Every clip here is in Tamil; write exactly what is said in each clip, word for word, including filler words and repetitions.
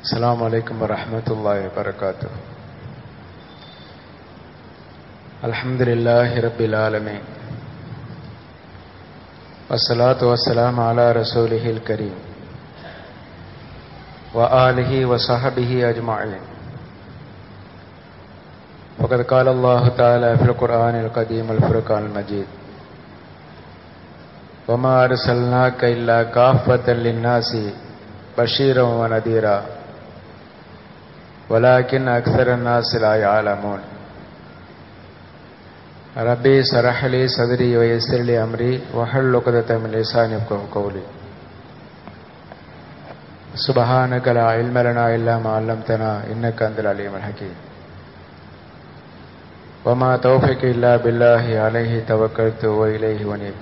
அஸ்ஸலாமு அலைக்கும் வரஹ்மத்துல்லாஹி வபரகாத்துஹு. அல்ஹம்துலில்லாஹி ரப்பில் ஆலமீன். வஸ்ஸலாத்து வஸ்ஸலாமு அலா ரசூலிஹில் கரீம் வ ஆலிஹி வ ஸஹ்பிஹி அஜ்மஈன். ஃபகத் கால அல்லாஹு தஆலா ஃபில் குர்ஆனில் கதீம் அல் ஃபுர்கானில் மஜீத். வமா அர்ஸல்னாக இல்லா காஃபத்தல் லின்னாஸி பஷீரன் வ நதீரா வலாக்கின் அக்ஸரன் நாஸி லா யஅலமூன். ரப்பி ஷ்ரஹ் லி ஸத்ரி வ யஸ்ஸிர் லி அம்ரி வஹல் உக்ததம் மின் லிசானி யஃப்கஹு கௌலி. சுப்ஹானக லா இல்ம லனா இல்லா மா அல்லம்தனா இன்னக அன்தல் அலீமுல் ஹகீம். வமா தௌஃபீகி இல்லா பில்லாஹி அலைஹி தவக்கல்து வ இலைஹி உனீப்.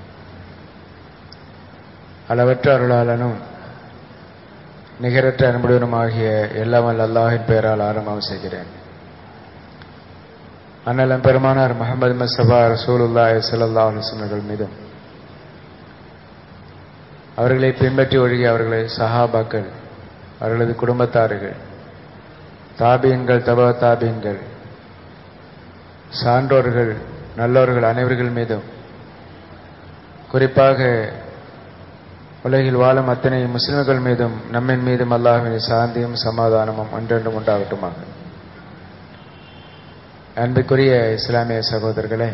அளவற்ற அருளாளனும் நிகரற்ற அன்புடனுமாகிய எல்லாம் வல்ல அல்லாஹ்வின் பெயரால் ஆரம்பம் செய்கிறேன். அண்ணலம் பெருமானார் முஹம்மது முஸ்தபா ரசூலுல்லாஹி ஸல்லல்லாஹு அலைஹி வஸல்லம் மீதும் அவர்களை பின்பற்றி ஒழுகிய அவர்களை சஹாபாக்கள், அவர்களது குடும்பத்தார்கள், தாபீன்கள், தபா தாபீன்கள், சான்றோர்கள், நல்லோர்கள் அனைவர்கள் மீதும், குறிப்பாக உலகில் வாழும் அத்தனை முஸ்லிம்கள் மீதும் நம்மின் மீதும் அல்லாஹ்வின் சாந்தியும் சமாதானமும் ஒன்றென்றும் உண்டாகட்டுமாக. அன்புக்குரிய இஸ்லாமிய சகோதரர்களே,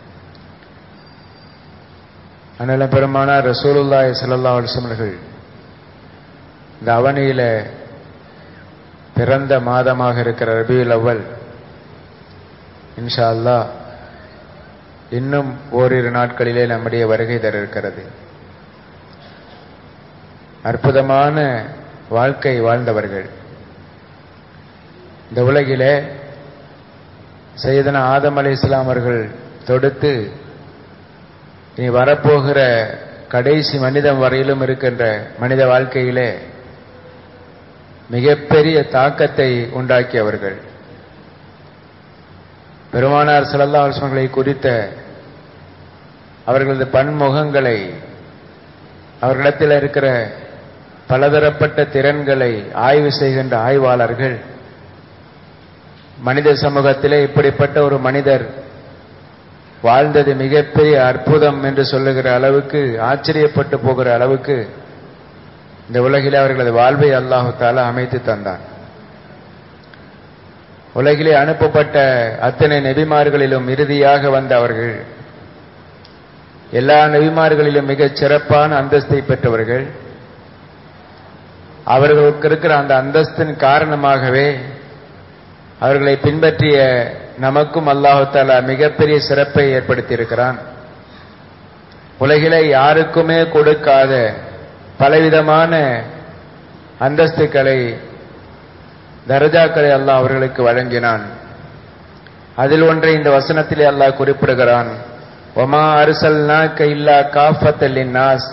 அண்ணலம் பெருமானார் ரசூலுல்லாஹி ஸல்லல்லாஹு அலைஹி வஸல்லம் இந்த அவனியில பிறந்த மாதமாக இருக்கிற ரபியுல் அவ்வல் இன்ஷா அல்லாஹ் இன்னும் ஓரிரு நாட்களிலே நம்முடைய வருகை தர இருக்கிறது. அற்புதமான வாழ்க்கை வாழ்ந்தவர்கள். இந்த உலகிலே சையதுனா ஆதம் அலைஹிஸ்ஸலாம் அவர்கள் தொடுத்து இனி வரப்போகிற கடைசி மனிதன் வரையிலும் இருக்கின்ற மனித வாழ்க்கையிலே மிகப்பெரிய தாக்கத்தை உண்டாக்கியவர்கள். பெருமானார் ஸல்லல்லாஹு அலைஹி வஸல்லம் குறித்த அவர்களது பன்முகங்களை, அவர்களிடத்தில் இருக்கிற பலதரப்பட்ட திறன்களை ஆய்வு செய்கின்ற ஆய்வாளர்கள் மனித சமூகத்திலே இப்படிப்பட்ட ஒரு மனிதர் வாழ்ந்தது மிகப்பெரிய அற்புதம் என்று சொல்லுகிற அளவுக்கு, ஆச்சரியப்பட்டு போகிற அளவுக்கு இந்த உலகிலே அவர்களது வாழ்வை அல்லாஹு தஆலா அமைத்து தந்தான். உலகிலே அனுப்பப்பட்ட அத்தனை நபிமார்களிலும் இறுதியாக வந்த அவர்கள், எல்லா நபிமார்களிலும் மிகச் சிறப்பான அந்தஸ்தை பெற்றவர்கள். அவர்களுக்கு இருக்கிற அந்த அந்தஸ்தின் காரணமாகவே அவர்களை பின்பற்றிய நமக்கும் அல்லாஹு தஆலா மிகப்பெரிய சிறப்பை ஏற்படுத்தி இருக்கிறான். உலகிலே யாருக்குமே கொடுக்காத பலவிதமான அந்தஸ்துக்களை, தரஜாக்களை அல்லாஹ் அவர்களுக்கு வழங்கினான். அதில் ஒன்றை இந்த வசனத்திலே அல்லாஹ் குறிப்பிடுகிறான். வமா அர்ஸல்னாக இல்லா காஃபத்தல் லின்னாஸ்.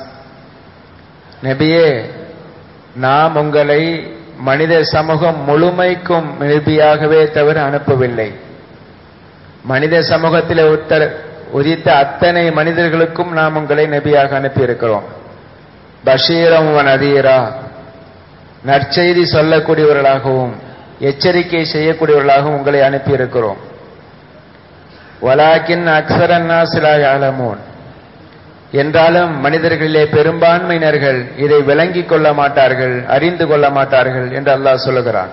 நபியே, நாம் உங்களை மனித சமூகம் முழுமைக்கும் நபியாகவே தவிர அனுப்பவில்லை. மனித சமூகத்தில் உதித்த அத்தனை மனிதர்களுக்கும் நாம் உங்களை நபியாக அனுப்பியிருக்கிறோம். பஷீரம் வ நதீரா, நற்செய்தி சொல்லக்கூடியவர்களாகவும் எச்சரிக்கை செய்யக்கூடியவர்களாகவும் உங்களை அனுப்பியிருக்கிறோம். வலாக்கின் அக்ஸரன் நாஸி லா யஅலமூன். என்றாலும் மனிதர்களிலே பெரும்பான்மையினர்கள் இதை விளங்கிக் கொள்ள மாட்டார்கள், அறிந்து கொள்ள மாட்டார்கள் என்று அல்லாஹ் சொல்லுகிறான்.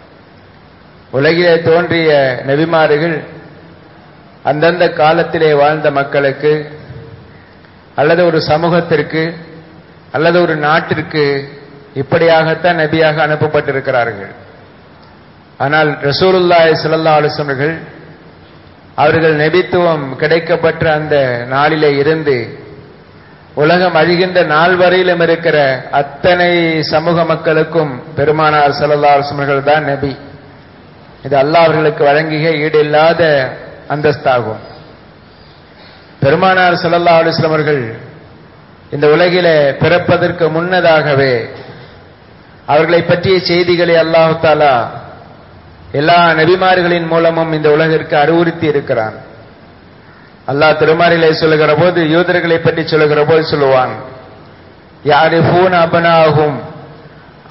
உலகிலே தோன்றிய நபிமார்கள் அந்தந்த காலத்திலே வாழ்ந்த மக்களுக்கு அல்லது ஒரு சமூகத்திற்கு அல்லது ஒரு நாட்டிற்கு இப்படியாகத்தான் நபியாக அனுப்பப்பட்டிருக்கிறார்கள். ஆனால் ரசூலுல்லாஹி ஸல்லல்லாஹு அலைஹி வஸல்லம் அவர்கள் நபித்துவம் கிடைக்கப்பட்ட அந்த நாளிலே இருந்து உலகம் அழிகின்ற நாள் வரையிலும் இருக்கிற அத்தனை சமூக மக்களுக்கும் பெருமானார் ஸல்லல்லாஹு அலைஹி வஸல்லம் தான் நபி. இது அல்லாஹ் அவர்களுக்கு வழங்கிய ஈடில்லாத அந்தஸ்தாகும். பெருமானார் ஸல்லல்லாஹு அலைஹி வஸல்லம் அவர்கள் இந்த உலகிலே பிறப்பதற்கு முன்னதாகவே அவர்களை பற்றிய செய்திகளை அல்லாஹ் தஆலா எல்லா நபிமார்களின் மூலமும் இந்த உலகிற்கு அறிவுறுத்தி இருக்கிறான். அல்லாஹ் திருமறையிலே சொல்லுகிற போது, யூதர்களை பற்றி சொல்லுகிற போது சொல்லுவான், யாரிஃபூன அப்னாஹும்,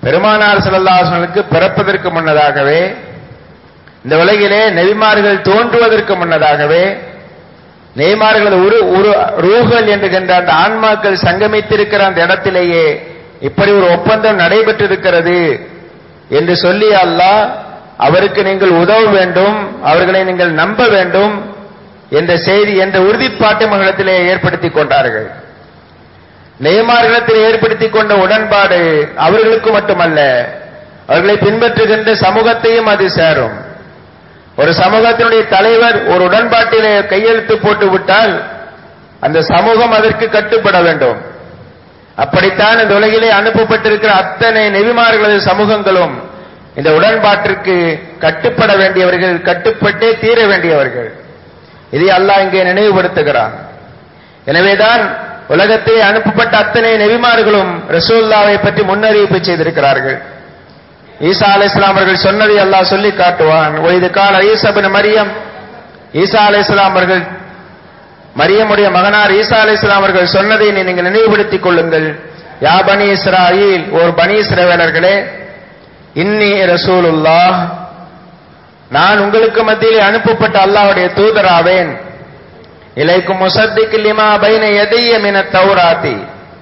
பெருமானார் ஸல்லல்லாஹு அலைஹி வஸல்லம் பிறப்பதற்கு முன்னதாகவே, இந்த உலகிலே நபிமார்கள் தோன்றுவதற்கு முன்னதாகவே, நபிமார்கள் ஒரு ஒரு ரூஹல் என்கின்ற அந்த ஆன்மாக்கள் சங்கமித்திருக்கிற அந்த இடத்திலேயே இப்படி ஒரு ஒப்பந்தம் நடைபெற்றிருக்கிறது என்று சொல்லி அல்லாஹ் அவருக்கு நீங்கள் உதவ வேண்டும், அவர்களை நீங்கள் நம்ப வேண்டும் என்ற செய்தி என்ற உறுதிப்பாட்டை மகளிடத்திலே ஏற்படுத்திக் கொண்டார்கள். நபிமார்களிடத்தில் ஏற்படுத்திக் கொண்ட உடன்பாடு அவர்களுக்கு மட்டுமல்ல, அவர்களை பின்பற்றுகின்ற சமூகத்தையும் அது சேரும். ஒரு சமூகத்தினுடைய தலைவர் ஒரு உடன்பாட்டிலே கையெழுத்து போட்டு விட்டால் அந்த சமூகம் அதற்கு கட்டுப்பட வேண்டும். அப்படித்தான் இந்த உலகிலே அனுப்பப்பட்டிருக்கிற அத்தனை நபிமார்களது சமூகங்களும் இந்த உடன்பாட்டிற்கு கட்டுப்பட வேண்டியவர்கள், கட்டுப்பட்டே தீர வேண்டியவர்கள். இதை அல்லாஹ் இங்கே நினைவுபடுத்துகிறான். எனவேதான் உலகத்தை அனுப்பப்பட்ட அத்தனை நபிமார்களும் ரசூலுல்லாஹை பற்றி முன்னறிவிப்பு செய்திருக்கிறார்கள். ஈசா அலைஹிஸ்ஸலாம் அவர்கள் சொன்னதை அல்லாஹ் சொல்லி காட்டுவான். ஒய்து கால ஈசா இப்னு மரியம், ஈசா அலைஹிஸ்ஸலாம் அவர்கள் மரியமுடைய மகனார் ஈசா அலைஹிஸ்ஸலாம் அவர்கள் சொன்னதை நீங்கள் நினைவுபடுத்திக் கொள்ளுங்கள். யா பனி இஸ்ராயீல், ஓர் பனி இஸ்ரவேலர்களே, இன்னி ரசூலுல்லாஹ், நான் உங்களுக்கு மத்தியிலே அனுப்பப்பட்ட அல்லாஹ்வுடைய தூதராவேன். இலைக்கும் முஸத்திக் லிமா பைன யதைய மினத் தௌராத்தி,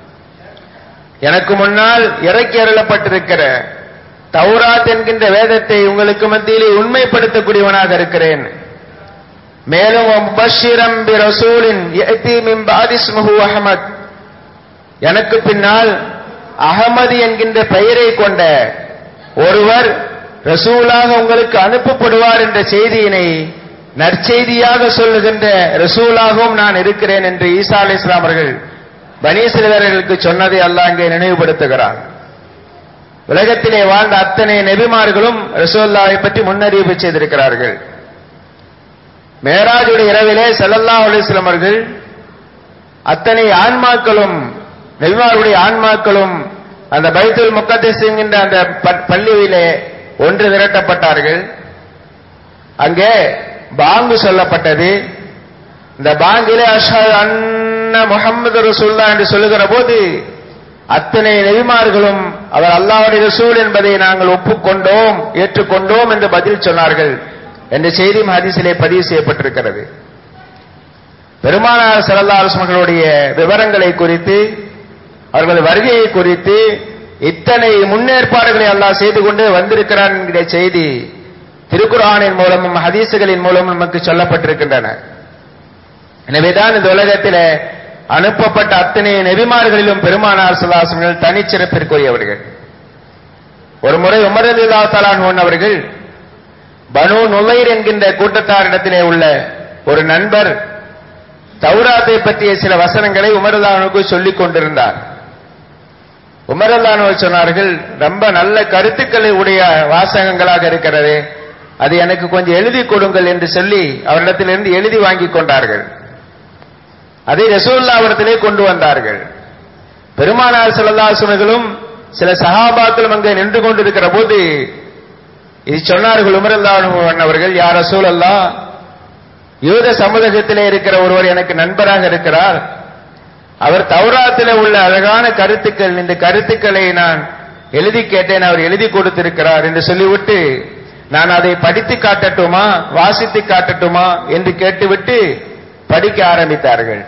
எனக்கு முன்னால் இறக்கி அருளப்பட்டிருக்கிற தௌராத் என்கின்ற வேதத்தை உங்களுக்கு மத்தியிலே உண்மைப்படுத்தக்கூடியவனாக இருக்கிறேன். மேலும் முபஷ்ஷிரம் பி ரசூலின் யஅதி மின் பஅதி இஸ்முஹு அஹ்மத், எனக்கு பின்னால் அஹமது என்கின்ற பெயரை கொண்ட ஒருவர் ரசூலாக உங்களுக்கு அனுப்பப்படுவார் என்ற செய்தியினை நற்செய்தியாக சொல்லுகின்ற ரசூலாகவும் நான் இருக்கிறேன் என்று ஈசா அலைஹிஸ்ஸலாம் அவர்கள் பனி இஸ்ரவேலர்களுக்கு சொன்னதை அல்லாஹ் இங்கே நினைவுபடுத்துகிறார். உலகத்திலே வாழ்ந்த அத்தனை நபிமார்களும் ரசூலுல்லாஹை பற்றி முன்னறிவிப்பு செய்திருக்கிறார்கள். மேராஜுடைய இரவிலே ஸல்லல்லாஹு அலைஹி வஸல்லம் அவர்கள் அத்தனை ஆன்மாக்களும் நபிமார்களுடைய ஆன்மாக்களும் அந்த பைத்துல் முக்கத்தஸ் என்கின்ற அந்த பள்ளியிலே ஒன்று திரட்டப்பட்டார்கள். அங்கே பாங்கு சொல்லப்பட்டது. இந்த பாங்கிலே அஷ்ஹது அன்ன முஹம்மது ரசூலுல்லாஹ் என்று சொல்லுகிற போது அத்தனை நபிமார்களும் அவர் அல்லாஹ்வுடைய ரசூல் என்பதை நாங்கள் ஒப்புக்கொண்டோம், ஏற்றுக்கொண்டோம் என்று பதில் சொன்னார்கள் என்ற செய்தி ஹதீஸிலே பதிவு செய்யப்பட்டிருக்கிறது. பெருமானார் ஸல்லல்லாஹு அலைஹி வஸல்லம் விவரங்களை குறித்து, அவர்கள் வருகையை குறித்து இத்தனை முன்னேற்பாடுகளை அல்லாஹ் செய்து கொண்டு வந்திருக்கிறான் என்கிற செய்தி திருக்குர்ஆனின் மூலமும் ஹதீஸுகளின் மூலமும் நமக்கு சொல்லப்பட்டிருக்கின்றன. எனவேதான் இந்த உலகத்தில் அனுப்பப்பட்ட அத்தனை நபிமார்களிலும் பெருமானார் ஸல்லல்லாஹு அலைஹி வஸல்லம் தனிச்சிறப்பிற்குரியவர்கள். ஒரு முறை உமர் ரலியல்லாஹு தஆலா அன்ஹு அவர்கள் பனு நுலைர் என்கின்ற கூட்டத்தாரிடத்திலே உள்ள ஒரு நண்பர் தௌராத்தை பற்றிய சில வசனங்களை உமர் ரலியல்லாஹு அன்ஹுக்கு சொல்லிக் கொண்டிருந்தார். உமர் ரலியல்லாஹு அன்ஹு சொன்னார்கள், ரொம்ப நல்ல கருத்துக்களை உடைய வாசகங்களாக இருக்கிறது, அது எனக்கு கொஞ்சம் எழுதி கொடுங்கள் என்று சொல்லி அவரிடத்திலிருந்து எழுதி வாங்கி கொண்டார்கள். அதை ரசூலுல்லாஹ்விடத்திலே கொண்டு வந்தார்கள். பெருமானார் ஸல்லல்லாஹு அலைஹி வஸல்லம் சில சஹாபாக்களும் அங்கே நின்று கொண்டிருக்கிற போது இது சொன்னார்கள். உமர் ரலியல்லாஹு அன்ஹு அவர்கள், யா ரசூலல்லாஹ், யூத சமூகத்திலே இருக்கிற ஒருவர் எனக்கு நண்பராக இருக்கிறார். அவர் தௌராத்திலே உள்ள அழகான கருத்துக்கள், இந்த கருத்துக்களை நான் எழுதி கேட்டேன், அவர் எழுதி கொடுத்திருக்கிறார் என்று சொல்லிவிட்டு, நான் அதை படித்து காட்டட்டுமா, வாசித்து காட்டட்டுமா என்று கேட்டுவிட்டு படிக்க ஆரம்பித்தார்கள்.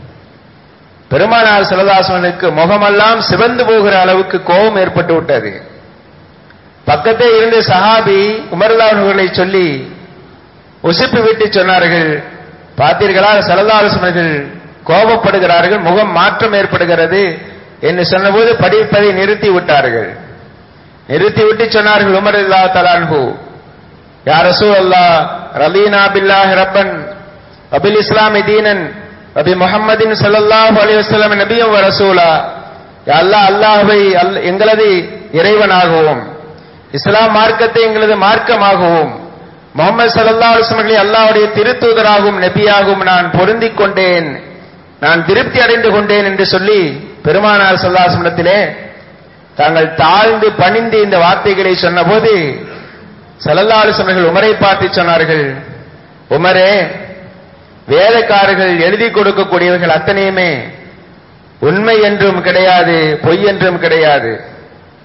பெருமானார் ஸல்லல்லாஹு அலைஹி வஸல்லமுக்கு முகமெல்லாம் சிவந்து போகிற அளவுக்கு கோபம் ஏற்பட்டு விட்டது. பக்கத்தே இருந்த சஹாபி உமர் ரலியல்லாஹு அன்ஹு அவர்களை சொல்லி உசுப்பி விட்டு சொன்னார்கள், பார்த்தீர்களா, ஸல்லல்லாஹு அலைஹி வஸல்லம் கோபப்படுகிறார்கள், முகம் மாற்றம் ஏற்படுகிறது என்று சொன்னபோது படிப்பதை நிறுத்தி விட்டார்கள். நிறுத்தி விட்டு சொன்னார்கள் உமர் ரலியல்லாஹு தஆலா அன்ஹு, யா ரசூலல்லாஹ், ரலீனா பில்லாஹி ரப்பன் வபில் இஸ்லாமி தீனன் வபி முஹம்மதின் ஸல்லல்லாஹு அலைஹி வஸல்லம் நபியன் வ ரசூலா. யா அல்லாஹ், அல்லாஹ்வை எங்களது இறைவனாகவும், இஸ்லாம் மார்க்கத்தை எங்களது மார்க்கமாகவும், முஹம்மது ஸல்லல்லாஹு அலைஹி வஸல்லம் அல்லாஹ்வுடைய திருத்தூதராகவும் நபியாகவும் நான் பொருந்திக் கொண்டேன், நான் திருப்தி அடைந்து கொண்டேன் என்று சொல்லி பெருமானார் ஸல்லல்லாஹு அலைஹி வஸல்லத்திலே தாங்கள் தாழ்ந்து பணிந்து இந்த வார்த்தைகளை சொன்னபோது ஸல்லல்லாஹு அலைஹி வஸல்லம் உமரை பார்த்து சொன்னார்கள், உமரே, வேதக்காரர்கள் எழுதி கொடுக்கக்கூடியவர்கள் அத்தனையுமே உண்மை என்றும் கிடையாது, பொய் என்றும் கிடையாது.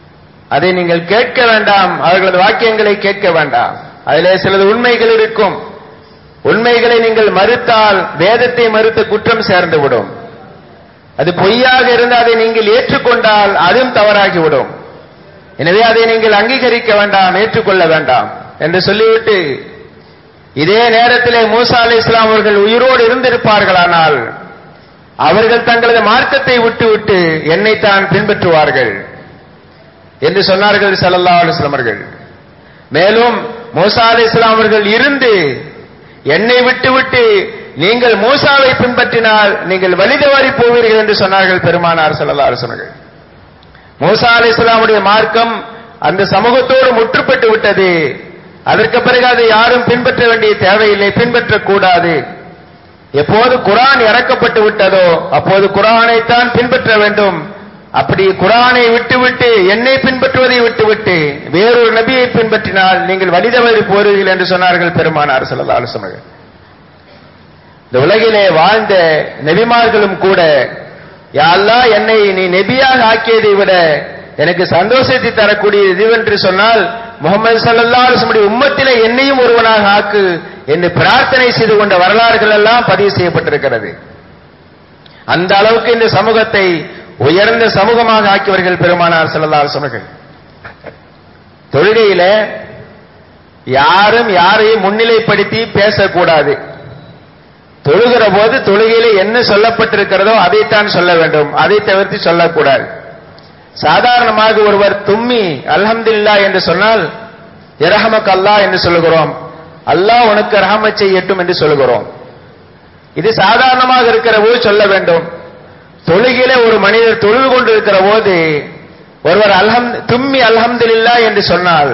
அதை நீங்கள் கேட்க வேண்டாம், அவர்களது வாக்கியங்களை கேட்க வேண்டாம். அதிலே சிலது உண்மைகள் இருக்கும். உண்மைகளை நீங்கள் மறுத்தால் வேதத்தை மறுத்த குற்றம் சேர்ந்துவிடும். அது பொய்யாக இருந்தால் அதை நீங்கள் ஏற்றுக்கொண்டால் அதுவும் தவறாகிவிடும். எனவே அதை நீங்கள் அங்கீகரிக்க வேண்டாம், ஏற்றுக்கொள்ள வேண்டாம் என்று சொல்லிவிட்டு, இதே நேரத்திலே மூசா அலைஹிஸ்ஸலாம் அவர்கள் உயிரோடு இருந்திருப்பார்களானால் அவர்கள் தங்களது மார்க்கத்தை விட்டுவிட்டு என்னைத்தான் பின்பற்றுவார்கள் என்று சொன்னார்கள் ஸல்லல்லாஹு அலைஹி வஸல்லம் அவர்கள். மேலும் மூசா அலைஹிஸ்ஸலாம் அவர்கள் இருந்து என்னை விட்டுவிட்டு நீங்கள் மூசாவை பின்பற்றினால் நீங்கள் வழி தவறி போவீர்கள் என்று சொன்னார்கள் பெருமானார் ஸல்லல்லாஹு அலைஹி வஸல்லம். மூசா அலைஹிஸ்ஸலாமுடைய மார்க்கம் அந்த சமூகத்தோடு முற்றுப்பட்டு விட்டது. அதற்கு பிறகு அதை யாரும் பின்பற்ற வேண்டிய தேவையில்லை, பின்பற்றக்கூடாது. எப்போது குர்ஆன் இறக்கப்பட்டு விட்டதோ அப்போது குர்ஆனைத்தான் பின்பற்ற வேண்டும். அப்படி குர்ஆனை விட்டுவிட்டு என்னை பின்பற்றுவதை விட்டுவிட்டு வேறொரு நபியை பின்பற்றினால் நீங்கள் வழி தவறி போவீர்கள் என்று சொன்னார்கள் பெருமானார் ஸல்லல்லாஹு அலைஹி வஸல்லம். இந்த உலகிலே வாழ்ந்த நபிமார்களும் கூட, யா அல்லாஹ், என்னை நீ நபியாக ஆக்கியதை விட எனக்கு சந்தோஷத்தை தரக்கூடிய இதுவென்று சொன்னால் முஹம்மது ஸல்லல்லாஹு அலைஹி வஸல்லம் உம்மத்திலே என்னையும் ஒருவனாக ஆக்கு என்று பிரார்த்தனை செய்து கொண்ட வரலாறுகள் எல்லாம் பதிவு செய்யப்பட்டிருக்கிறது. அந்த அளவுக்கு இந்த சமூகத்தை உயர்ந்த சமூகமாக ஆக்கியவர்கள் பெருமானார் ஸல்லல்லாஹு அலைஹி வஸல்லம். தொழுகையில யாரும் யாரையும் முன்னிலைப்படுத்தி பேசக்கூடாது. தொழுகிற போது தொழுகையில என்ன சொல்லப்பட்டிருக்கிறதோ அதைத்தான் சொல்ல வேண்டும், அதை தவிர்த்து சொல்லக்கூடாது. சாதாரணமாக ஒருவர் தும்மி அல்ஹம்துலில்லாஹ் என்று சொன்னால் இரஹமக் அல்லாஹ் என்று சொல்லுகிறோம், அல்லாஹ் உனக்கு ரஹமத் செய்யட்டும் என்று சொல்லுகிறோம். இது சாதாரணமாக இருக்கிற போது சொல்ல வேண்டும். தொழுகையில ஒரு மனிதர் தொழுது கொண்டிருக்கிற போது ஒருவர் அல்ஹம் தும்மி அல்ஹம்துலில்லாஹ் என்று சொன்னால்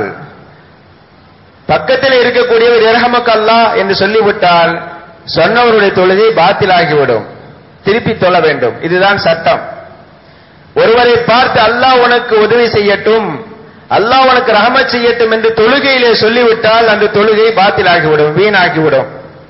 பக்கத்தில் இருக்கக்கூடியவர் இரஹமக் அல்லாஹ் என்று சொல்லிவிட்டால் சொன்னவருடைய தொழுகை பாத்திலாகிவிடும், திருப்பி தொழ வேண்டும். இதுதான் சட்டம். ஒருவரை பார்த்து அல்லாஹ் உனக்கு உதவி செய்யட்டும், அல்லாஹ் உனக்கு ரஹமத் செய்யட்டும் என்று தொழுகையிலே சொல்லிவிட்டால் அந்த தொழுகை பாத்திலாகிவிடும், வீணாகிவிடும்.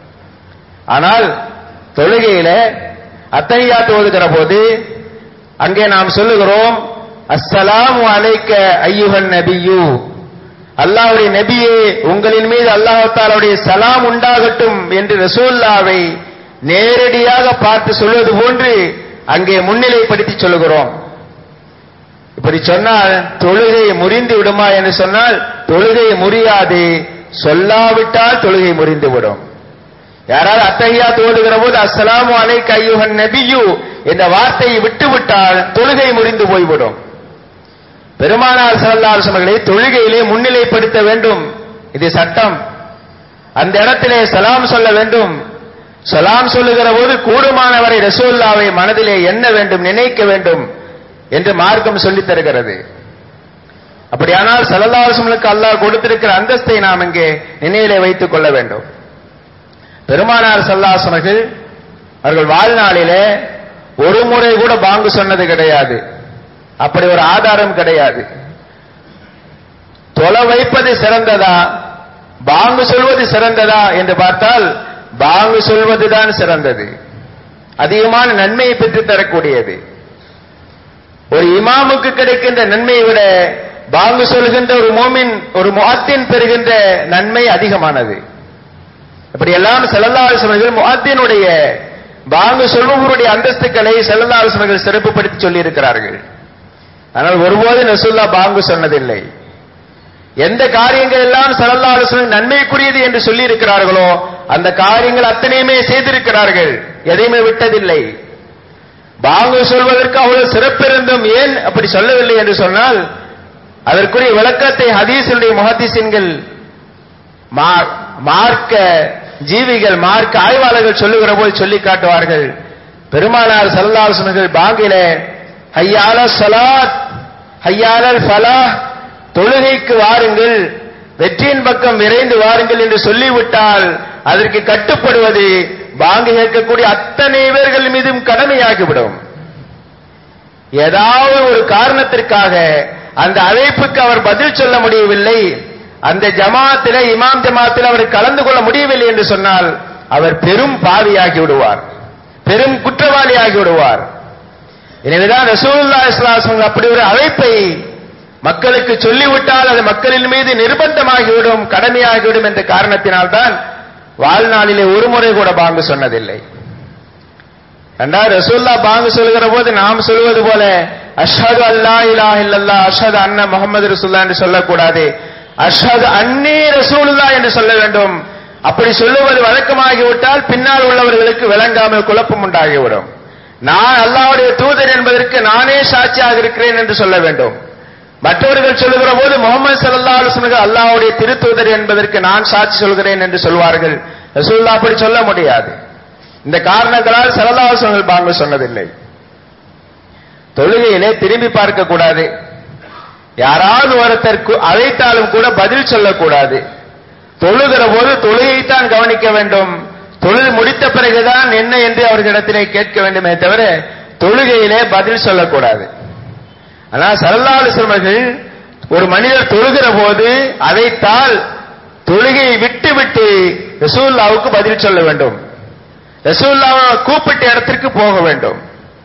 ஆனால் தொழுகையில அத்தஹியாத் ஓதுகிற போது அங்கே நாம் சொல்லுகிறோம், அஸ்ஸலாமு அலைக்க அய்யுஹன் நபியு, அல்லாஹ்வுடைய நபியே உங்களின் மீது அல்லாஹ் தஆலாவுடைய சலாம் உண்டாகட்டும் என்று ரசூலுல்லாஹ்வை நேரடியாக பார்த்து சொல்வது போன்று அங்கே முன்னிலைப்படுத்தி சொல்லுகிறோம். இப்படி சொன்னால் தொழுகை முறிந்து விடுமா என்று சொன்னால் தொழுகை முறியாது, சொல்லாவிட்டால் தொழுகை முறிந்துவிடும். யாராவது அத்தஹியாத் ஓதுகிற போது அஸ்ஸலாமு அலைக்க அய்யுஹன் நபியு என்ற வார்த்தையை விட்டுவிட்டால் தொழுகை முறிந்து போய்விடும். பெருமானார் ஸல்லல்லாஹு அலைஹி வஸல்லம் தொழுகையிலே முன்னிலைப்படுத்த வேண்டும், இது சட்டம். அந்த இடத்திலே சலாம் சொல்ல வேண்டும். சலாம் சொல்லுகிற போது கூடுமானவரை ரசூலுல்லாஹ்வை மனதிலே எண்ண வேண்டும், நினைக்க வேண்டும் என்று மார்க்கம் சொல்லித் தருகிறது. அப்படியானால் ஸல்லல்லாஹு அலைஹி வஸல்லம் அல்லாஹ் கொடுத்திருக்கிற அந்தஸ்தை நாம் இங்கே நினைவிலே வைத்துக் கொள்ள வேண்டும். பெருமானார் ஸல்லல்லாஹு அலைஹி வஸல்லம் அவர்கள் வாழ்நாளிலே ஒரு முறை கூட பாங்கு சொன்னது கிடையாது, அப்படி ஒரு ஆதாரம் கிடையாது. தொலை வைப்பது சிறந்ததா பாங்கு சொல்வது சிறந்ததா என்று பார்த்தால் பாங்கு சொல்வதுதான் சிறந்தது, அதிகமான நன்மையை பெற்றுத் தரக்கூடியது. ஒரு இமாமுக்கு கிடைக்கின்ற நன்மையை விட பாங்கு சொல்கின்ற ஒரு மோமின் ஒரு முஅத்தின் பெறுகின்ற நன்மை அதிகமானது. இப்படியெல்லாம் ஸல்லல்லாஹு அலைஹி வஸல்லம் முஅத்தினுடைய பாங்கு சொல்பவருடைய அந்தஸ்துக்களை ஸல்லல்லாஹு அலைஹி வஸல்லம் சிறப்புப்படுத்தி சொல்லி இருக்கிறார்கள். ஆனால் ஒருபோது ரசூலுல்லாஹ் பாங்கு சொன்னதில்லை. எந்த காரியங்கள் எல்லாம் ஸல்லல்லாஹு அலைஹி வஸல்லம் நன்மைக்குரியது என்று சொல்லி இருக்கிறார்களோ அந்த காரியங்கள் அத்தனையுமே செய்திருக்கிறார்கள், எதையுமே விட்டதில்லை. பாங்கு சொல்வதற்கு அவ்வளவு சிறப்பிருந்தும் ஏன் அப்படி சொல்லவில்லை என்று சொன்னால் அதற்குரிய விளக்கத்தை ஹதீஸுடைய முஹத்திஸின்கள், மார்க்க ஜீவிகள், மார்க்க ஆய்வாளர்கள் சொல்லுகிற போது சொல்லி காட்டுவார்கள். பெருமானார் ஸல்லல்லாஹு அலைஹி வஸல்லம் பாங்கிலே ஹய்யா அலஸ் ஸலாத் ஹய்யா அலல் ஃபலாஹ், தொழுகைக்கு வாருங்கள், வெற்றியின் பக்கம் விரைந்து வாருங்கள் என்று சொல்லிவிட்டால் அதற்கு கட்டுப்படுவது பாங்கு கேட்கக்கூடிய அத்தனை பேர்கள் மீதும் கடமையாகிவிடும். ஏதாவது ஒரு காரணத்திற்காக அந்த அழைப்புக்கு அவர் பதில் சொல்ல முடியவில்லை, அந்த ஜமாத்திலே இமாம் ஜமாத்தில் அவர் கலந்து கொள்ள முடியவில்லை என்று சொன்னால் அவர் பெரும் பாவியாகி விடுவார், பெரும் குற்றவாளியாகி விடுவார். எனவேதான் ரசூலுல்லாஹி ஸல்லல்லாஹு அலைஹி வஸல்லம் அப்படி ஒரு அழைப்பை மக்களுக்கு சொல்லிவிட்டால் அது மக்களின் மீது நிர்பந்தமாகிவிடும், கடமையாகிவிடும் என்ற காரணத்தினால்தான் வாழ்நாளிலே ஒரு முறை கூட பாங்கு சொன்னதில்லை. ரெண்டாவது ரசூலுல்லாஹ் பாங்கு சொல்கிற போது நாம் சொல்வது போல அஷ்ஹது அல்லா இலாஹ இல்லல்லாஹ் அஷ்ஹது அன்ன முஹம்மது ரசூலுல்லாஹ் என்று சொல்லக்கூடாது. அஷ்ஹது அன்னி ரசூலுல்லாஹ் என்று சொல்ல வேண்டும். அப்படி சொல்லுவது வழக்கமாகிவிட்டால் பின்னால் உள்ளவர்களுக்கு விளங்காமல் குழப்பம் உண்டாகிவிடும். நான் அல்லாஹ்வுடைய தூதர் என்பதற்கு நானே சாட்சியாக இருக்கிறேன் என்று சொல்ல வேண்டும். மற்றவர்கள் சொல்லுகிற போது முஹம்மது ஸல்லல்லாஹு அலைஹி வஸல்லம் அல்லாஹ்வுடைய திருத்தூதர் என்பதற்கு நான் சாட்சி சொல்கிறேன் என்று சொல்வார்கள். ரசூலுல்லாஹ் அப்படி சொல்ல முடியாது. இந்த காரணங்களால் ஸல்லல்லாஹு அலைஹி வஸல்லம் பாங்கு சொன்னதில்லை. தொழுகையிலே திரும்பி பார்க்க கூடாது. யாராவது ஒருத்தர் அழைத்தாலும் கூட பதில் சொல்லக்கூடாது. தொழுகிற போது தொழுகையைத்தான் கவனிக்க வேண்டும். தொழுது முடித்த பிறகுதான் என்ன என்று அவர்களிடத்திலே கேட்க வேண்டுமே தவிர தொழுகையிலே பதில் சொல்லக்கூடாது. ஆனால் ஸல்லல்லாஹு அலைஹி வஸல்லம் அவர்கள் ஒரு மனிதர் தொழுகிற போது அழைத்தால் தொழுகையை விட்டு விட்டு ரசூலுல்லாஹ்வுக்கு பதில் சொல்ல வேண்டும். ரசூலுல்லாஹ் கூப்பிட்ட இடத்திற்கு போக வேண்டும்.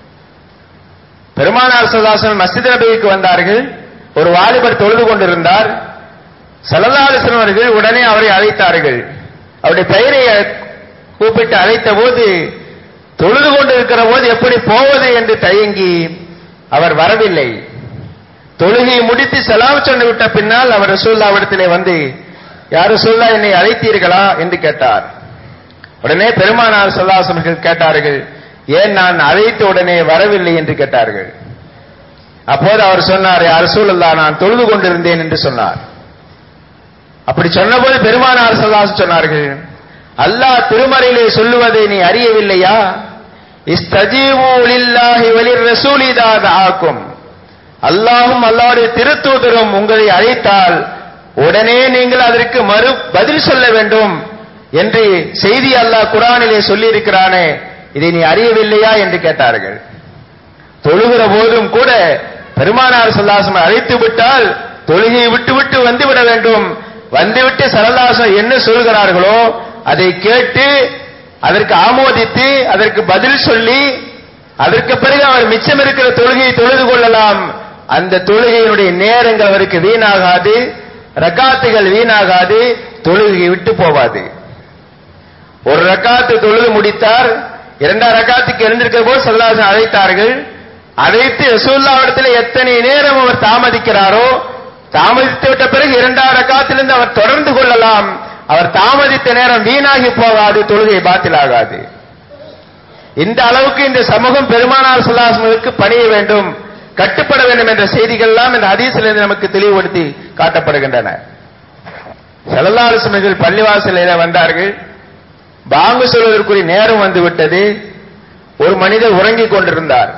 பெருமானார் ஸல்லல்லாஹு அலைஹி வஸல்லம் மஸ்ஜித் நபவிக்கு வந்தார்கள். ஒரு வாலிபர் தொழுது கொண்டிருந்தார். ஸல்லல்லாஹு அலைஹி வஸல்லம் அவர்கள் உடனே அவரை அழைத்தார்கள். அவருடைய பெயரை கூப்பிட்டு அழைத்த போது தொழுது கொண்டிருக்கிற போது எப்படி போவது என்று தயங்கி அவர் வரவில்லை. தொழுகையை முடித்து சலாம் சொன்ன விட்ட பின்னால் அவர் ரசூலுல்லாஹ்விடத்திலே வந்து யார் ரசூலுல்லாஹ் என்னை அழைத்தீர்களா என்று கேட்டார். உடனே பெருமானார் ஸல்லல்லாஹு அலைஹி வஸல்லம் கேட்டார்கள், ஏன் நான் அழைத்த உடனே வரவில்லை என்று கேட்டார்கள். அப்போது அவர் சொன்னார், யா ரசூலல்லாஹ் நான் தொழுது கொண்டிருந்தேன் என்று சொன்னார். அப்படி சொன்னபோது பெருமானார் ஸல்லல்லாஹு அலைஹி வஸல்லம் சொன்னார்கள், அல்லாஹ் திருமறையிலே சொல்லுவதை நீ அறியவில்லையா? இஸ்தஜீபு லில்லாஹி வலிர் ரசூலி இதா தஆக்கும். அல்லாஹ்வும் அல்லாஹ்வுடைய திருத்தூதரும் உங்களை அழைத்தால் உடனே நீங்கள் அதற்கு மறு பதில் சொல்ல வேண்டும் என்று செய்தி அல்லாஹ் குர்ஆனிலே சொல்லி இருக்கிறானே, இதை நீ அறியவில்லையா என்று கேட்டார்கள். தொழுகிற போதும் கூட பெருமானார் ஸல்லல்லாஹு அலைஹி வஸல்லம் அழைத்து விட்டால் தொழுகையை விட்டு விட்டு வந்துவிட வேண்டும். வந்துவிட்டு ஸல்லல்லாஹு அலைஹி வஸல்லம் என்ன சொல்கிறார்களோ அதை கேட்டு அதற்கு ஆமோதித்து அதற்கு பதில் சொல்லி அதற்கு பிறகு அவர் மிச்சம் இருக்கிற தொழுகையை தொழுது கொள்ளலாம். அந்த தொழுகையினுடைய நேரங்கள் அவருக்கு வீணாகாது, ரக்காத்துகள் வீணாகாது, தொழுகை விட்டு போவாது. ஒரு ரக்காத்து தொழுது முடித்தார். இரண்டாம் ரக்காத்துக்கு எழுந்திருக்கிற போது ஸல்லல்லாஹு அலைஹி வஸல்லம் அழைத்தார்கள். அழைத்து ரசூலுல்லாஹ்விடத்தில் எத்தனை நேரம் அவர் தாமதிக்கிறாரோ தாமதித்து விட்ட பிறகு இரண்டாம் ரக்காத்திலிருந்து அவர் தொடர்ந்து கொள்ளலாம். அவர் தாமதித்த நேரம் வீணாகி போகாது, தொழுகை பாத்திலாகாது. இந்த அளவுக்கு இந்த சமூகம் பெருமானார் ஸல்லல்லாஹு அலைஹி வஸல்லம் பணிய வேண்டும், கட்டுப்பட வேண்டும் என்ற செய்திகள் எல்லாம் இந்த ஹதீஸிலிருந்து நமக்கு தெளிவுபடுத்தி காட்டப்படுகின்றன. ஸல்லல்லாஹு அலைஹி வஸல்லம் பள்ளிவாசலிலே வந்தார்கள். பாங்கு சொல்வதற்குரிய நேரம் வந்து விட்டது. ஒரு மனிதர் உறங்கிக் கொண்டிருந்தார்.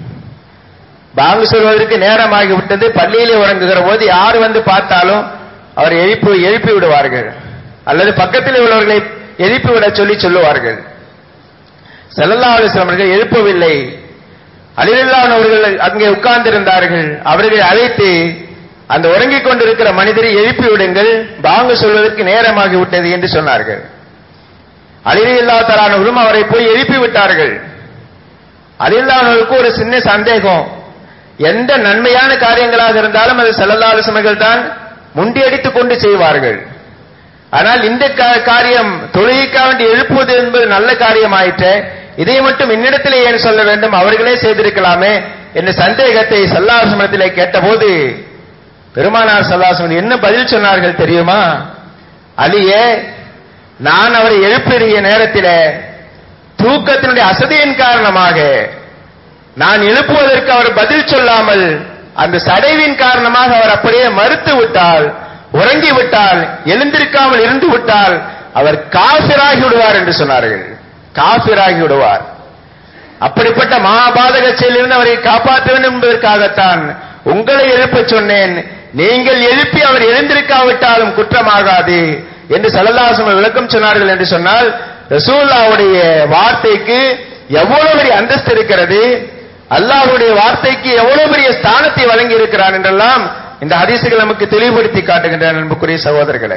பாங்கு சொல்வதற்கு நேரமாகி விட்டது. பள்ளியிலே உறங்குகிற போது யார் வந்து பார்த்தாலும் அவர் எழுப்பி எழுப்பி விடுவார்கள், அல்லது பக்கத்தில் உள்ளவர்களை எழுப்பிவிட சொல்லி சொல்லுவார்கள். ஸல்லல்லாஹு அலைஹி வஸல்லம் அவர்கள் எழுப்பவில்லை. அலி ரலியல்லாஹு அன்ஹு அவர்கள் அங்கே உட்கார்ந்திருந்தார்கள். அவர்களை அழைத்து அந்த உறங்கிக் கொண்டிருக்கிற மனிதரை எழுப்பி விடுங்கள், பாங்கு சொல்வதற்கு நேரமாகி விட்டது என்று சொன்னார்கள். அலி ரலியல்லாஹு தஆலா அன்ஹு அவரை போய் எழுப்பி விட்டார்கள். அலி ரலியல்லாஹு அன்ஹுவுக்கு ஒரு சின்ன சந்தேகம், எந்த நன்மையான காரியங்களாக இருந்தாலும் அது ஸல்லல்லாஹு அலைஹி வஸல்லம் தான் முண்டியடித்துக் கொண்டு செய்வார்கள். ஆனால் இந்த காரியம் தொழுகைக்காக வேண்டி எழுப்புவது என்பது நல்ல காரியம் ஆயிற்று, இதை மட்டும் என்னிடத்திலே ஏன் சொல்ல வேண்டும், அவர்களே செய்திருக்கலாமே என்ற சந்தேகத்தை ஸல்லல்லாஹு அலைஹி வஸல்லம் கேட்டபோது பெருமானார் ஸல்லல்லாஹு அலைஹி வஸல்லம் என்ன பதில் சொன்னார்கள் தெரியுமா? அலியே, நான் அவரை எழுப்பிய நேரத்தில் தூக்கத்தினுடைய அசதியின் காரணமாக நான் எழுப்புவதற்கு அவர் பதில் சொல்லாமல் அந்த சடைவின் காரணமாக அவர் அப்படியே மறுத்து விட்டால், உறங்கி விட்டால், எழுந்திருக்காமல் இருந்து விட்டால் அவர் காஃபிராகி விடுவார் என்று சொன்னார்கள். காஃபிராகி விடுவார். அப்படிப்பட்ட மகாபாதக செயலிலிருந்து அவரை காப்பாற்ற வேண்டும் என்பதற்காகத்தான் உங்களை எழுப்ப சொன்னேன். நீங்கள் எழுப்பி அவர் எழுந்திருக்காவிட்டாலும் குற்றமாகாது என்று ஸல்லல்லாஹு அலைஹி வஸல்லம் விளக்கம் சொன்னார்கள் என்று சொன்னால் ரசூலுல்லாஹ்வுடைய வார்த்தைக்கு எவ்வளவு பெரிய அந்தஸ்து இருக்கிறது, அல்லாஹ்வுடைய வார்த்தைக்கு எவ்வளவு பெரிய ஸ்தானத்தை வழங்கி இருக்கிறான் என்றெல்லாம் இந்த ஹதீசுகள் நமக்கு தெளிவுபடுத்தி காட்டுகின்றன. அன்புக்குரிய சகோதரர்களே,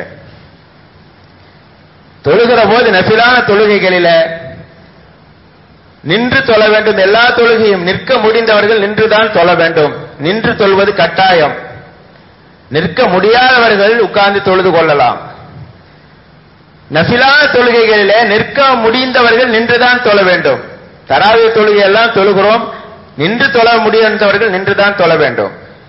தொழுகிற போது நஃபிலான தொழுகைகளில நின்று தொழ வேண்டும். எல்லா தொழுகையும் நிற்க முடிந்தவர்கள் நின்றுதான் தொழ வேண்டும். நின்று தொழுவது கட்டாயம். நிற்க முடியாதவர்கள் உட்கார்ந்து தொழுது கொள்ளலாம். நஃபிலான தொழுகைகளிலே நிற்க முடிந்தவர்கள் நின்றுதான் தொழ வேண்டும். தராவி தொழுகை எல்லாம் தொழுகிறோம், நின்று தொழ முடியாதவர்கள் நின்றுதான் தொழ வேண்டும்.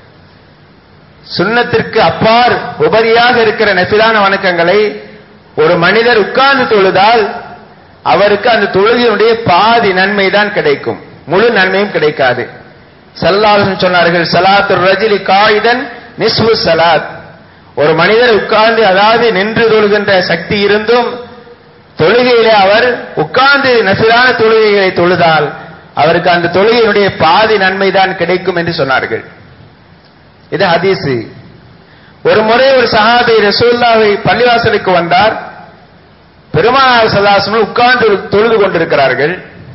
சுன்னத்திற்கு அப்பார் உபரியாக இருக்கிற நஃபிலான வணக்கங்களை ஒரு மனிதர் உட்கார்ந்து தொழுதால் அவருக்கு அந்த தொழுகையுடைய பாதி நன்மை தான் கிடைக்கும், முழு நன்மையும் கிடைக்காது. ஸல்லல்லாஹு அலைஹி சொன்னார்கள், ஸலாத்து ரஜுலி காயிதன் நிஸ்ஃபு ஸலாத். ஒரு மனிதர் உட்கார்ந்து, அதாவது நின்று தொழுகின்ற சக்தி இருந்தும் தொழுகையிலே அவர் உட்கார்ந்து நஃபிலான தொழுகைகளை தொழுதால் அவருக்கு அந்த தொழுகையினுடைய பாதி நன்மை தான் கிடைக்கும் என்று சொன்னார்கள். இது ஹதீஸ். ஒரு முறை ஒரு சஹாபி ரசூலுல்லாஹி பள்ளிவாசலுக்கு வந்தார். பெருமானார் ஸல்லல்லாஹு அலைஹி வஸல்லம் உட்கார்ந்து தொழுது கொண்டிருக்கிறார்கள்.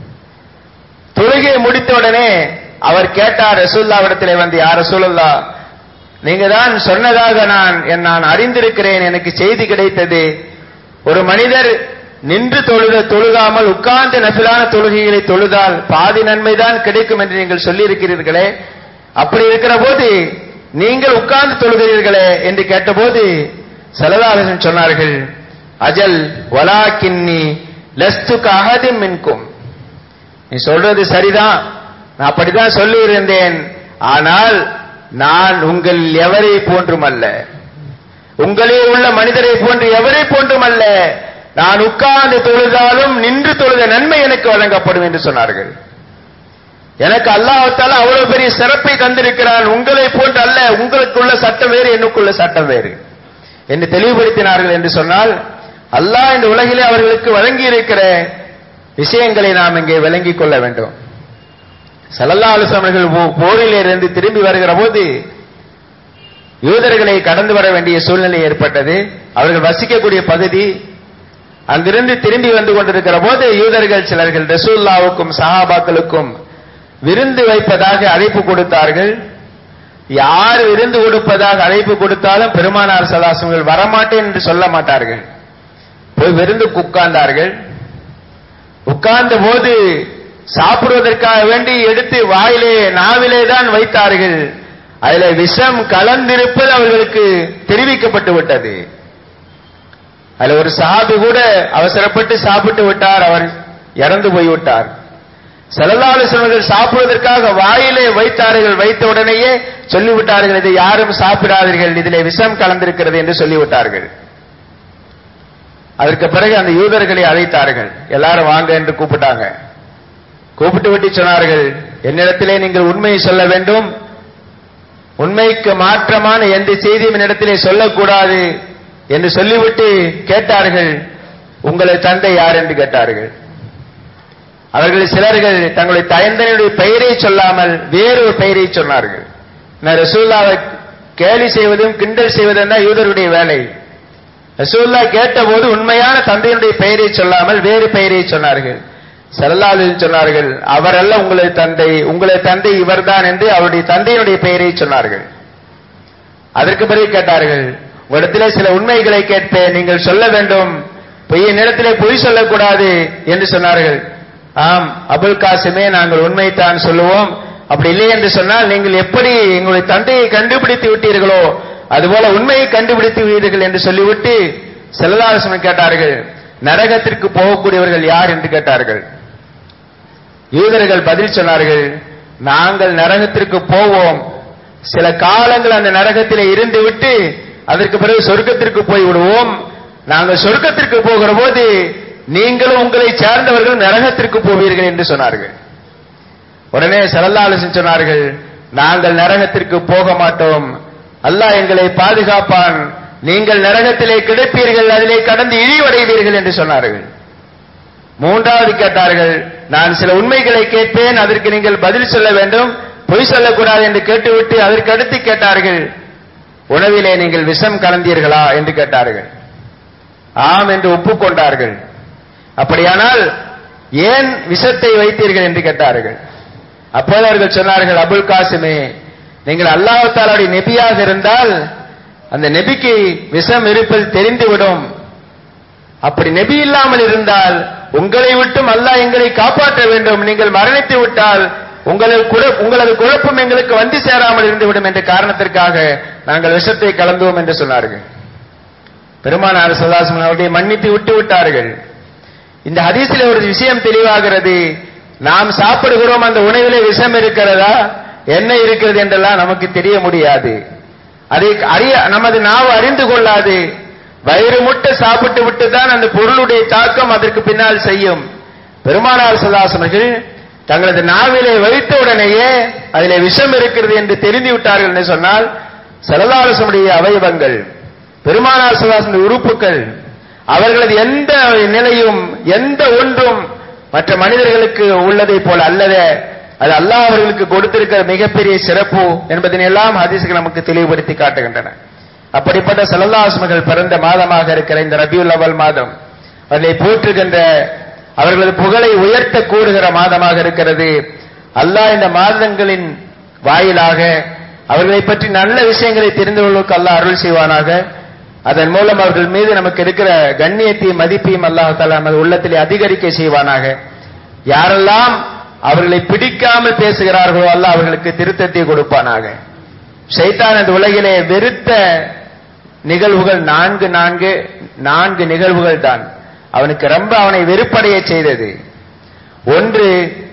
தொழுகையை முடித்த உடனே அவர் கேட்டார் ரசூலுல்லாஹ்விடத்திலே வந்து, யா ரசூலுல்லாஹ், நீங்க தான் சொன்னதாக நான் நான் அறிந்திருக்கிறேன், எனக்கு செய்தி கிடைத்தது. ஒரு மனிதர் நின்று தொழுத தொழுகாமல் உட்கார்ந்து நஃபிலான தொழுகைகளை தொழுதால் பாதி நன்மை தான் கிடைக்கும் என்று நீங்கள் சொல்லி இருக்கிறீர்களே, அப்படி இருக்கிற போது நீங்கள் உட்கார்ந்து தொழுகிறீர்களே என்று கேட்டபோது ஸல்லல்லாஹு அலைஹி வஸல்லம் சொன்னார்கள், அஜல் வலாக்கின்னி லஸ்து கஅஹதின் மின்கும். நீ சொல்றது சரிதான், நான் அப்படிதான் சொல்லி இருந்தேன், ஆனால் நான் உங்கள் எவரை போன்றும் அல்ல, உங்களே உள்ள மனிதரை போன்று எவரை போன்றும் அல்ல. நான் உட்கார்ந்து தொழுதாலும் நின்று தொழுத நன்மை எனக்கு வழங்கப்படும் என்று சொன்னார்கள். எனக்கு அல்லாஹ் தஆலா அவ்வளவு பெரிய சிறப்பை தந்திருக்கிறான், உங்களை போன்று அல்ல, உங்களுக்குள்ள சட்டம் வேறு, எனக்குள்ள சட்டம் வேறு என்று தெளிவுபடுத்தினார்கள். என்று சொன்னால் அல்லாஹ் இந்த உலகிலே அவர்களுக்கு வழங்கி இருக்கிற விஷயங்களை நாம் இங்கே விளங்கிக் கொள்ள வேண்டும். ஸல்லல்லாஹு அலைஹி வஸல்லம் அவர்கள் போரிலே இருந்து திரும்பி வருகிற போது யூதர்களை கடந்து வர வேண்டிய சூழ்நிலை ஏற்பட்டது. அவர்கள் வசிக்கக்கூடிய பகுதி. அங்கிருந்து திரும்பி வந்து கொண்டிருக்கிற போது யூதர்கள் சிலர்கள் ரசூலுல்லாஹ்வுக்கும் சஹாபாக்களுக்கும் விருந்து வைப்பதாக அழைப்பு கொடுத்தார்கள். யார் விருந்து கொடுப்பதாக அழைப்பு கொடுத்தாலும் பெருமானார் ஸல்லல்லாஹு அலைஹி வஸல்லம் வரமாட்டேன் என்று சொல்ல மாட்டார்கள். போய் விருந்துக்கு உட்கார்ந்தார்கள். உட்கார்ந்த போது சாப்பிடுவதற்காக வேண்டி எடுத்து வாயிலே நாவிலே தான் வைத்தார்கள். அதில் விஷம் கலந்திருப்பது அவர்களுக்கு தெரிவிக்கப்பட்டு விட்டது. அதில் ஒரு சஹாபி கூட அவசரப்பட்டு சாப்பிட்டு விட்டார், அவர் இறந்து போய்விட்டார். ஸல்லல்லாஹு அலைஹி வஸல்லம் சாப்பிடுவதற்காக வாயிலே வைத்தார்கள். வைத்த உடனேயே சொல்லிவிட்டார்கள், இதை யாரும் சாப்பிடாதீர்கள், இதிலே விஷம் கலந்திருக்கிறது என்று சொல்லிவிட்டார்கள். அதற்கு பிறகு அந்த யூதர்களை அழைத்தார்கள். எல்லாரும் வாங்க என்று கூப்பிட்டாங்க. கூப்பிட்டு விட்டு சொன்னார்கள், என்னிடத்திலே நீங்கள் உண்மையை சொல்ல வேண்டும், உண்மைக்கு மாற்றமான எந்த செய்தியும் என்னிடத்திலே சொல்லக்கூடாது என்று சொல்லிவிட்டு கேட்டார்கள், உங்களை தந்தை யார் என்று கேட்டார்கள். அவர்கள் சிலர்கள் தங்களுடைய தந்தையினுடைய பெயரை சொல்லாமல் வேறு ஒரு பெயரை சொன்னார்கள். ரசூலுல்லாஹ்வை கேலி செய்வதும் கிண்டல் செய்வதும் தான் யூதருடைய வேலை. ரசூலுல்லாஹ் கேட்டபோது உண்மையான தந்தையினுடைய பெயரை சொல்லாமல் வேறு பெயரை சொன்னார்கள். ஸல்லல்லாஹு அலைஹி வஸல்லம் சொன்னார்கள், அவர் அல்ல உங்களது தந்தை, உங்களது தந்தை இவர்தான் என்று அவருடைய தந்தையினுடைய பெயரை சொன்னார்கள். அதற்கு பிறகு கேட்டார்கள், உங்களிடத்திலே சில உண்மைகளை கேட்பேன், நீங்கள் சொல்ல வேண்டும், பொய் நிலத்திலே பொய் சொல்லக்கூடாது என்று சொன்னார்கள். ஆம் அபுல் காசிமே, நாங்கள் உண்மைத்தான் சொல்லுவோம், அப்படி இல்லை என்று சொன்னால் நீங்கள் எப்படி எங்களுடைய தந்தையை கண்டுபிடித்து விட்டீர்களோ அதுபோல உண்மையை கண்டுபிடித்து விட்டீர்கள் என்று சொல்லிவிட்டு ஸல்லல்லாஹு அலைஹி வஸல்லம் கேட்டார்கள், நரகத்திற்கு போகக்கூடியவர்கள் யார் என்று கேட்டார்கள். யூதர்கள் பதில் சொன்னார்கள், நாங்கள் நரகத்திற்கு போவோம், சில காலங்கள் அந்த நரகத்திலே இருந்து விட்டு அதற்கு பிறகு சொர்க்கத்திற்கு போய் விடுவோம், நாங்கள் சொர்க்கத்திற்கு போகிற போது நீங்களும் உங்களை சேர்ந்தவர்கள் நரகத்திற்கு போவீர்கள் என்று சொன்னார்கள். உடனே ஸல்லல்லாஹு அலைஹி வஸல்லம் சொன்னார்கள், நாங்கள் நரகத்திற்கு போக மாட்டோம், அல்லாஹ் எங்களை பாதுகாப்பான், நீங்கள் நரகத்திலே கிடைப்பீர்கள், அதிலே கடந்து இழிவடைவீர்கள் என்று சொன்னார்கள். மூன்றாவது கேட்டார்கள், நான் சில உண்மைகளை கேட்பேன், அதற்கு நீங்கள் பதில் சொல்ல வேண்டும், பொய் சொல்லக்கூடாது என்று கேட்டுவிட்டு அதற்கு அடுத்து கேட்டார்கள், உணவிலே நீங்கள் விஷம் கலந்தீர்களா என்று கேட்டார்கள். ஆம் என்று ஒப்புக்கொண்டார்கள். அப்படியானால் ஏன் விஷத்தை வைத்தீர்கள் என்று கேட்டார்கள். அப்போது அவர்கள் சொன்னார்கள், அபுல் காசிமே, நீங்கள் அல்லாஹ் தஆலாவுடைய நபியாக இருந்தால் அந்த நபிக்கு விஷம் இருப்பது தெரிந்துவிடும், அப்படி நபி இல்லாமல் இருந்தால் உங்களை விட்டும் அல்லாஹ் எங்களை காப்பாற்ற வேண்டும், நீங்கள் மரணித்து விட்டால் உங்களது உங்களது குழப்பம் எங்களுக்கு வந்து சேராமல் இருந்துவிடும் என்ற காரணத்திற்காக நாங்கள் விஷத்தை கலந்தோம் என்று சொன்னார்கள். பெருமானார் ஸல்லல்லாஹு அலைஹி வஸல்லம் அவர்களை மன்னித்து விட்டு விட்டார்கள். இந்த ஹதீஸில் ஒரு விஷயம் தெளிவாகிறது. நாம் சாப்பிடுகிறோம், அந்த உணவிலே விஷம் இருக்கிறதா என்ன இருக்கிறது என்றெல்லாம் நமக்கு தெரிய முடியாது. அதை அறிய நமது நாவு அறிந்து கொள்ளாது. வயிறு முட்டை சாப்பிட்டு விட்டு தான் அந்த பொருளுடைய தாக்கம் அதற்கு பின்னால் செய்யும். பெருமானார் ஸல்லல்லாஹு அலைஹி வஸல்லம் தங்களது நாவிலே வைத்த உடனேயே அதிலே விஷம் இருக்கிறது என்று தெரிந்து விட்டார்கள் என்று சொன்னால், ஸல்லல்லாஹு அலைஹி வஸல்லம் அவயவங்கள், பெருமானார் ஸல்லல்லாஹு அலைஹி வஸல்லம் உறுப்புகள், அவர்களது எந்த நிலையும் எந்த ஒன்றும் மற்ற மனிதர்களுக்கு உள்ளதை போல அல்லது அது அல்லாஹ் அவர்களுக்கு கொடுத்திருக்கிற மிகப்பெரிய சிறப்பு என்பதனை எல்லாம் ஹதீஸ்கள் நமக்கு தெளிவுபடுத்தி காட்டுகின்றன. அப்படிப்பட்ட ஸல்லல்லாஹு அலைஹி வஸல்லம் பிறந்த மாதமாக இருக்கிற இந்த ரபியுல் அவ்வல் மாதம் அவர்களை போற்றுகின்ற, அவர்களது புகழை உயர்த்த கூறுகிற மாதமாக இருக்கிறது. அல்லாஹ் இந்த மாதங்களின் வாயிலாக அவர்களை பற்றி நல்ல விஷயங்களை தெரிந்து கொள்வதற்கு அல்லாஹ் அருள் செய்வானாக. அதன் மூலம் அவர்கள் மீது நமக்கு இருக்கிற கண்ணியத்தையும் மதிப்பையும் அல்லாஹ் தஆலா நமது உள்ளத்திலே அதிகரிக்க செய்வானாக. யாரெல்லாம் அவர்களை பிடிக்காமல் பேசுகிறார்களோ அல்லாஹ் அவர்களுக்கு திருத்தத்தை கொடுப்பானாக. ஷைத்தான் இந்த உலகிலே வெறுத்த நிகழ்வுகள் நான்கு நான்கு நான்கு நிகழ்வுகள் தான் அவனுக்கு ரொம்ப அவனை வெறுப்படைய செய்தது. ஒன்று,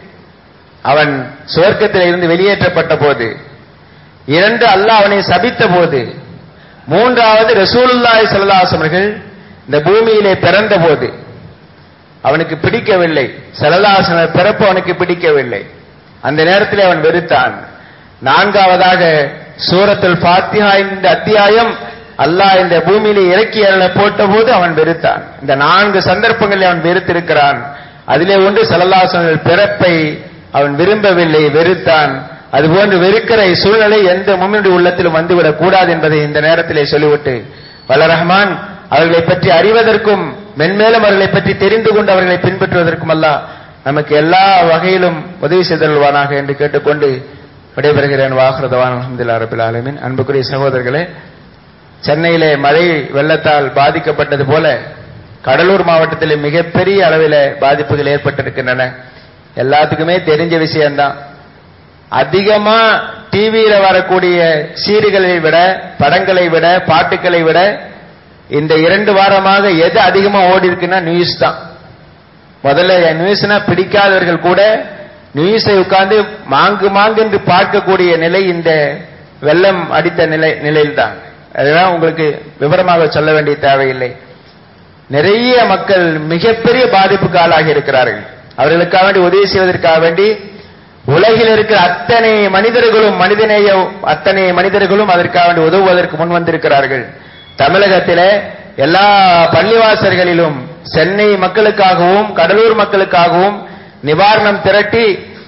அவன் சுவர்க்கத்தில் இருந்து வெளியேற்றப்பட்ட போது. இரண்டு, அல்லாஹ் அவனை சபித்த போது. மூன்றாவது, ரசூலுல்லாஹி ஸல்லல்லாஹு அலைஹி வஸல்லம் இந்த பூமியிலே பிறந்த போது அவனுக்கு பிடிக்கவில்லை. ஸல்லல்லாஹு அலைஹி வஸல்லம் பிறப்பு அவனுக்கு பிடிக்கவில்லை. அந்த நேரத்தில் அவன் வெறுத்தான். நான்காவதாக, சூரத்துல் ஃபாத்திஹா இந்த அத்தியாயம் அல்லாஹ் இந்த பூமியிலே இறக்கி அருள போட்ட போது அவன் வெறுத்தான். இந்த நான்கு சந்தர்ப்பங்களில் அவன் வெறுத்திருக்கிறான். அதிலே ஒன்று, ஸல்லல்லாஹு அலைஹி வஸல்லம் பிறப்பை அவன் விரும்பவில்லை, வெறுத்தான். அதுபோன்று வெறுக்கிற சூழ்நிலை எந்த முஃமினுடைய உள்ளத்திலும் வந்துவிடக் கூடாது என்பதை இந்த நேரத்திலே சொல்லிவிட்டு, வல்ல ரஹ்மான் அவர்களை பற்றி அறிவதற்கும் மென்மேலும் அவர்களை பற்றி தெரிந்து கொண்டு அவர்களை பின்பற்றுவதற்கும் அல்லாஹ் நமக்கு எல்லா வகையிலும் உதவி செய்தல்வானாக என்று கேட்டுக்கொண்டு விடைபெறுகிறேன். வாஹ்ரதவான் அல்ஹம்துலில்லாஹி ரப்பில் ஆலமீன். அன்புக்குரிய சகோதரர்களே, சென்னையிலே மழை வெள்ளத்தால் பாதிக்கப்பட்டது போல கடலூர் மாவட்டத்தில் மிகப்பெரிய அளவில் பாதிப்புகள் ஏற்பட்டிருக்கின்றன. எல்லாத்துக்குமே தெரிஞ்ச விஷயம்தான். அதிகமா டிவியில வரக்கூடிய சீரியல்களை விட, படங்களை விட, பாட்டுக்களை விட இந்த இரண்டு வாரமாக எது அதிகமா ஓடி இருக்குன்னா நியூஸ் தான். முதல்ல நியூஸ்னா பிடிக்காதவர்கள் கூட நியூஸை உட்கார்ந்து மாங்கு மாங்கு என்று பார்க்கக்கூடிய நிலை இந்த வெள்ளம் அடித்த நிலை நிலையில்தான். அதெல்லாம் உங்களுக்கு விவரமாக சொல்ல வேண்டிய தேவையில்லை. நிறைய மக்கள் மிகப்பெரிய பாதிப்புக்கு ஆளாகி இருக்கிறார்கள். அவர்களுக்காக வேண்டி உதவி செய்வதற்காக வேண்டி உலகில் இருக்கிற அத்தனை மனிதர்களும் மனிதநேய அத்தனை மனிதர்களும் அதற்காக வேண்டி உதவுவதற்கு முன் வந்திருக்கிறார்கள். தமிழகத்திலே எல்லா பள்ளிவாசல்களிலும் சென்னை மக்களுக்காகவும் கடலூர் மக்களுக்காகவும் நிவாரணம் திரட்டி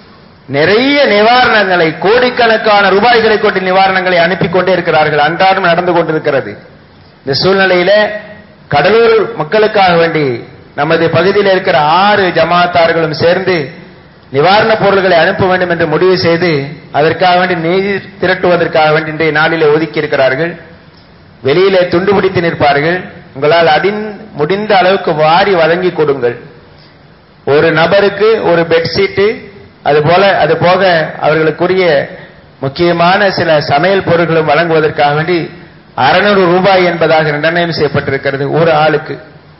நிறைய நிவாரணங்களை, கோடிக்கணக்கான ரூபாய்களை கொண்டு நிவாரணங்களை அனுப்பி கொண்டே இருக்கிறார்கள். அன்றாடம் நடந்து கொண்டிருக்கிறது. இந்த சூழ்நிலையில கடலூர் மக்களுக்காக வேண்டி நமது பகுதியில் இருக்கிற ஆறு ஜமாத்தார்களும் சேர்ந்து நிவாரண பொருள்களை அனுப்ப வேண்டும் என்று முடிவு செய்து அதற்காக வேண்டி நீர் திரட்டுவதற்காக வேண்டி இன்றைய நாளிலே ஒதுக்கி இருக்கிறார்கள். வெளியிலே துண்டு பிடித்து நிற்பார்கள். உங்களால் அடின் முடிந்த அளவுக்கு வாரி வழங்கி கொடுங்கள். ஒரு நபருக்கு ஒரு பெட்ஷீட்டு, அதுபோல அது போக அவர்களுக்குரிய முக்கியமான சில சமையல் பொருட்களும் வழங்குவதற்காக வேண்டி அறுநூறு ரூபாய் என்பதாக நிர்ணயம் செய்யப்பட்டிருக்கிறது. ஒரு ஆளுக்கு,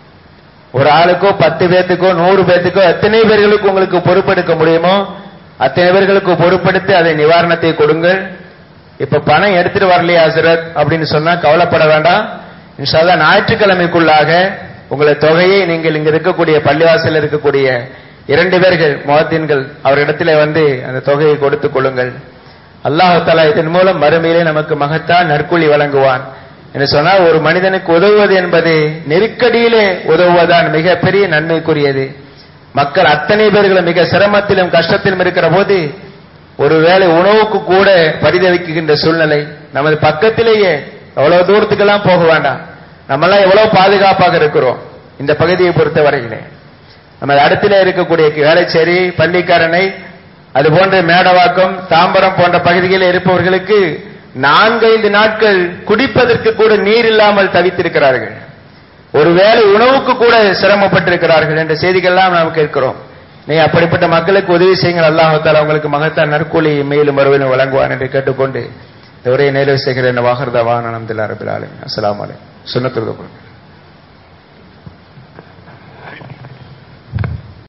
ஒரு ஆளுக்கோ பத்து பேத்துக்கோ நூறு பேத்துக்கோ எத்தனை பேர்களுக்கு உங்களுக்கு பொறுப்பெடுக்க முடியுமோ அத்தனை பேர்களுக்கு பொறுப்பெடுத்து அதை நிவாரணத்தை கொடுங்கள். இப்ப பணம் எடுத்துட்டு வரலையா ஹசரத் அப்படின்னு சொன்னா கவலைப்பட வேண்டாம். இன்ஷா அல்லாஹ் ஞாயிற்றுக்கிழமைக்குள்ளாக உங்களை தொகையை நீங்கள் இங்க இருக்கக்கூடிய பள்ளிவாசல் இருக்கக்கூடிய இரண்டு பேர்கள் முஅத்தின்கள் அவரிடத்திலே வந்து அந்த தொகையை கொடுத்துக் கொள்ளுங்கள். அல்லாஹ் தஆலா இதன் மூலம் மறுமையிலே நமக்கு மகத்தான் நற்கூலி வழங்குவான் என்று சொன்னால், ஒரு மனிதனுக்கு உதவுவது என்பது நெருக்கடியிலே உதவுவதான் மிகப்பெரிய நன்மைக்குரியது. மக்கள் அத்தனை பேர்களும் மிக சிரமத்திலும் கஷ்டத்திலும் இருக்கிற போது ஒருவேளை உணவுக்கு கூட பரிதவிக்கின்ற சூழ்நிலை. நமது பக்கத்திலேயே எவ்வளவு தூரத்துக்கெல்லாம் போக வேண்டாம். நம்மெல்லாம் எவ்வளவு பாதுகாப்பாக இருக்கிறோம் இந்த பகுதியை பொறுத்த வரையிலே. நம்ம அடுத்திலே இருக்கக்கூடிய வேளச்சேரி, பள்ளிக்கரணை, அது போன்ற மேடவாக்கம், தாம்பரம் போன்ற பகுதிகளில் இருப்பவர்களுக்கு நான்கைந்து நாட்கள் குடிப்பதற்கு கூட நீர் இல்லாமல் தவித்திருக்கிறார்கள். ஒருவேளை உணவுக்கு கூட சிரமப்பட்டிருக்கிறார்கள் என்ற செய்திகள்லாம் நாம் கேட்கிறோம். நீ அப்படிப்பட்ட மக்களுக்கு உதவி செய்யுங்கள். அல்லாஹ் தஆலா உங்களுக்கு மகத்தான நற்கூலி மேலும் மறுமையிலும் வழங்குவான் என்று கேட்டுக்கொண்டு இந்த உரையை நிறைவு செய்கிறேன். வாஹிர் தஅவானா அல்ஹம்துலில்லாஹி ரப்பில் ஆலமீன். அஸ்ஸலாமு அலைக்கும். சுன்னத்துல்